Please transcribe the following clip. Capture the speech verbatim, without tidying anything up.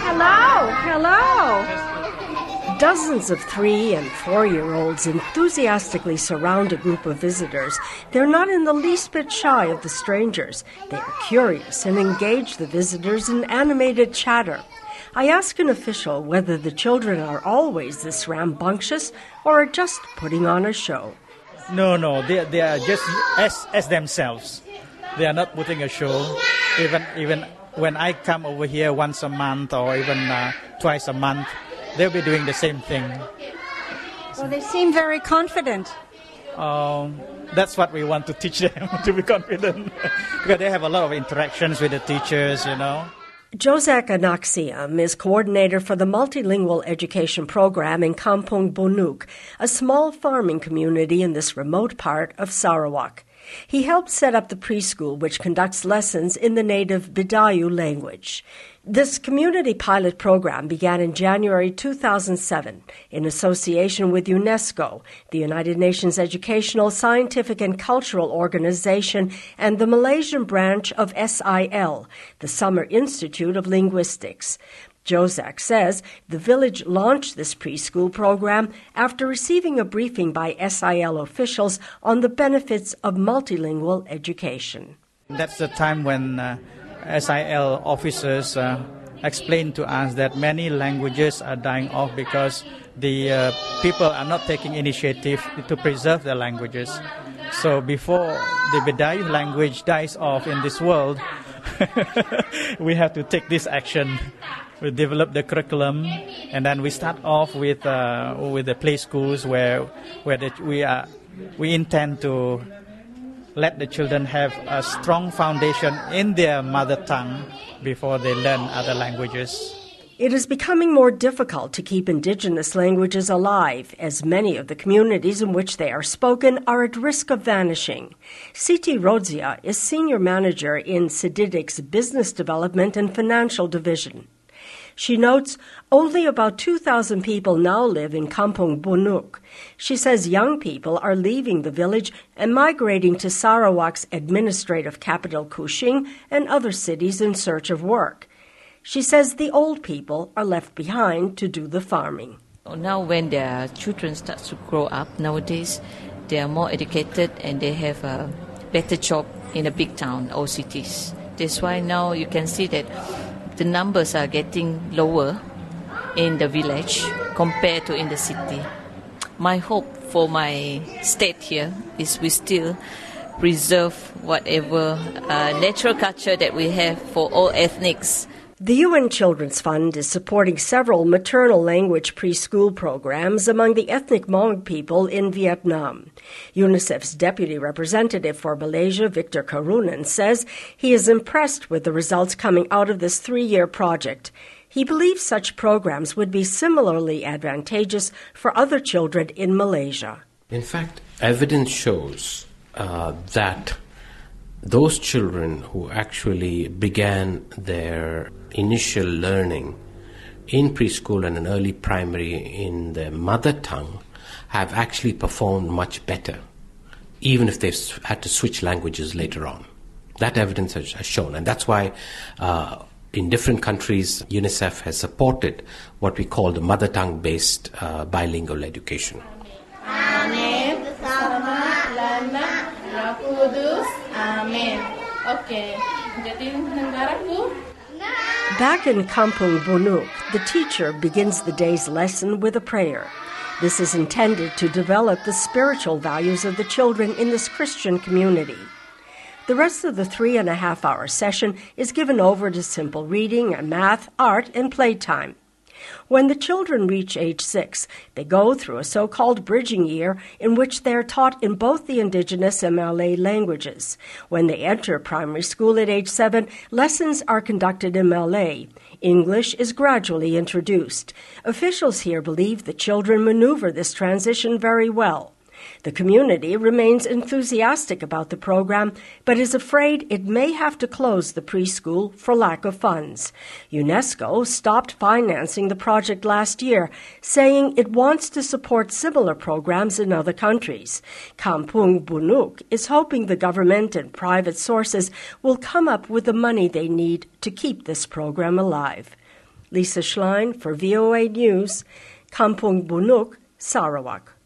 Hello, hello. Dozens of three- and four-year-olds enthusiastically surround a group of visitors. They're not in the least bit shy of the strangers. They are curious and engage the visitors in animated chatter. I ask an official whether the children are always this rambunctious or are just putting on a show. No, no, they, they are just as, as themselves. They are not putting a show. Even even when I come over here once a month or even uh, twice a month, they'll be doing the same thing. Well, they seem very confident. Um, that's what we want to teach them, to be confident. Because they have a lot of interactions with the teachers, you know. Josek Anaxiam is coordinator for the multilingual education program in Kampung Bunuk, a small farming community in this remote part of Sarawak. He helped set up the preschool, which conducts lessons in the native Bidayu language. This community pilot program began in January two thousand seven in association with UNESCO, the United Nations Educational, Scientific and Cultural Organization, and the Malaysian branch of S I L, the Summer Institute of Linguistics. Josek says the village launched this preschool program after receiving a briefing by S I L officials on the benefits of multilingual education. That's the time when uh, S I L officers uh, explained to us that many languages are dying off because the uh, people are not taking initiative to preserve their languages. So before the Bidayu language dies off in this world, we have to take this action. We develop the curriculum, and then we start off with uh, with the play schools where where the, we are we intend to let the children have a strong foundation in their mother tongue before they learn other languages. It is becoming more difficult to keep indigenous languages alive, as many of the communities in which they are spoken are at risk of vanishing. Siti Rodzia is senior manager in Sididic's Business Development and Financial Division. She notes only about two thousand people now live in Kampung Bunuk. She says young people are leaving the village and migrating to Sarawak's administrative capital Kuching and other cities in search of work. She says the old people are left behind to do the farming. Now when their children start to grow up nowadays, they are more educated and they have a better job in a big town or cities. That's why now you can see that the numbers are getting lower in the village compared to in the city. My hope for my state here is we still preserve whatever uh, natural culture that we have for all ethnics. The U N Children's Fund is supporting several maternal language preschool programs among the ethnic Hmong people in Vietnam. UNICEF's deputy representative for Malaysia, Victor Karunan, says he is impressed with the results coming out of this three-year project. He believes such programs would be similarly advantageous for other children in Malaysia. In fact, evidence shows uh, that those children who actually began their initial learning in preschool and in early primary in their mother tongue have actually performed much better, even if they've had to switch languages later on. That evidence has shown, and that's why uh, in different countries, UNICEF has supported what we call the mother tongue-based uh, bilingual education. Amin. Amin. Okay. Jadi negaraku. Back in Kampung Bunuk, the teacher begins the day's lesson with a prayer. This is intended to develop the spiritual values of the children in this Christian community. The rest of the three and a half hour session is given over to simple reading and math, art, and playtime. When the children reach age six, they go through a so-called bridging year in which they are taught in both the indigenous and Malay languages. When they enter primary school at age seven, lessons are conducted in Malay. English is gradually introduced. Officials here believe the children maneuver this transition very well. The community remains enthusiastic about the program, but is afraid it may have to close the preschool for lack of funds. UNESCO stopped financing the project last year, saying it wants to support similar programs in other countries. Kampung Bunuk is hoping the government and private sources will come up with the money they need to keep this program alive. Lisa Schlein for V O A News, Kampung Bunuk, Sarawak.